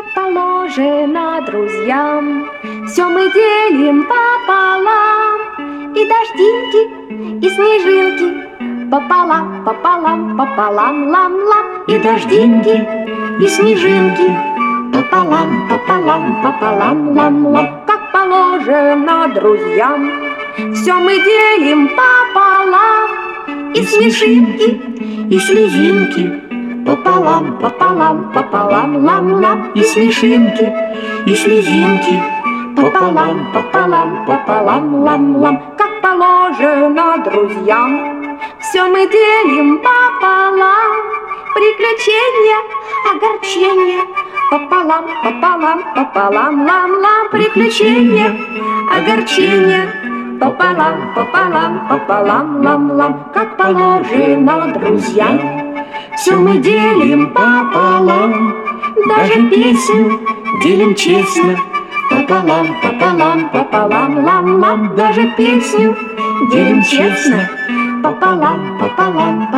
положено друзьям, все мы делим пополам. И дождинки, и снежинки пополам, пополам, пополам, лам-лам. И дождинки, и снежинки пополам, пополам, пополам, лам-лам. Как положено друзьям, все мы делим пополам. И смешинки, и слезинки пополам, пополам, пополам, лам-лам. И смешинки, и слезинки пополам, пополам, пополам, лам-лам. Как положено друзьям, все мы делим пополам. Приключения, огорчения пополам, пополам, пополам, лам-лам. Приключения, огорчения пополам, пополам, пополам, лам-лам. Как положено друзьям, все мы делим пополам. Даже песню делим честно пополам, пополам, пополам, лам-лам. Даже песню делим честно пополам, пополам,